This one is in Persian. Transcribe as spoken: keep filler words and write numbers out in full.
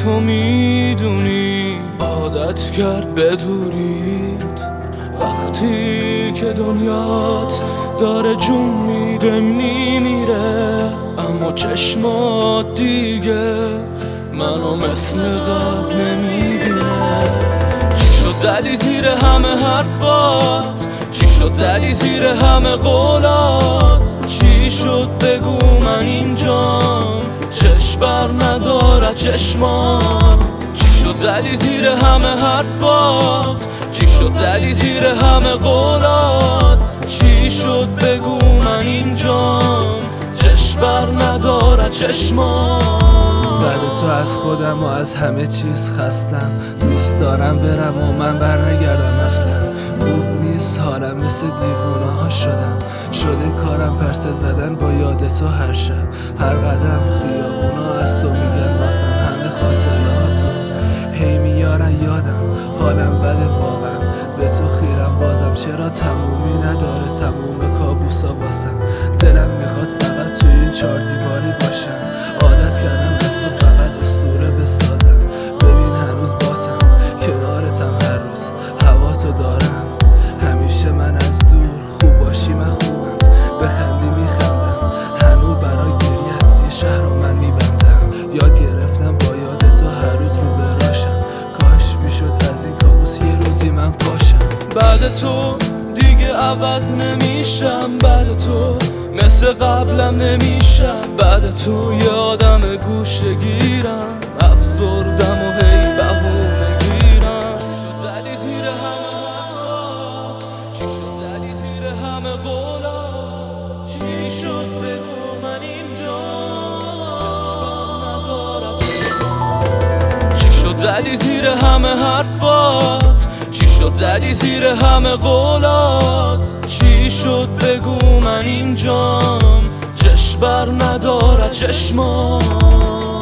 تو میدونی عادت کرد بدورید وقتی که دنیات داره جون میده میمیره، اما چشمات دیگه منو مثل قبل نمیبینه. چی شد زدی زیر همه حرفات؟ چی شد زدی زیر همه قولات؟ چی شد بگو من اینجام چشم بر نداره چشمام؟ چی شد زدی زیر همه حرفات؟ چی شد زدی زیر همه قولات؟ چی شد بگو من اینجام چشم بر نداره چشمام؟ بعد تو از خودم و از همه چیز خستم، دوست دارم برم و من بر نگردم اصلا. خوب نیست حالم، مثل دیوونه ها شدم، شده کارم پرسه زدن با یاد تو هر شب. هر قدم خیابونا از تو میگن واسم، همه خاطراتو هی میارن یادم. حالم بده واقعا، به تو خیرم بازم، چرا تمومی نداره تموم کابوسا واسم. دلم میخواد فقط توی این چار دیواری باشم، عادت کردم از تو فقط اسطوره بسازم. ببین هنوز باتم کنارتم، هر روز هوا تو دارم، همیشه من از دور. خوب باشی من خوبم، بخندی میخندم، هنوز برای گریت یه شهر رو من میبندم. یاد گرفتم با یاد تو هر روز رو براشم، کاش میشد از این کابوس یه روزی من پاشم. بعد تو دیگه عوض نمیشم، بعد تو مثل قبلم نمیشم، بعد تو یه آدم گوشه گیرم، افسردم و هی بهونه گیرم. زدی زیر همه حرفات؟ چی شد زدی زیر همه قولات؟ چی شد بگو من اینجا چی شد زدی زیر همه حرفات؟ چی شد زدی زیر همه قولات؟ چی شد بگو من اینجام چشم بر نداره چشمام؟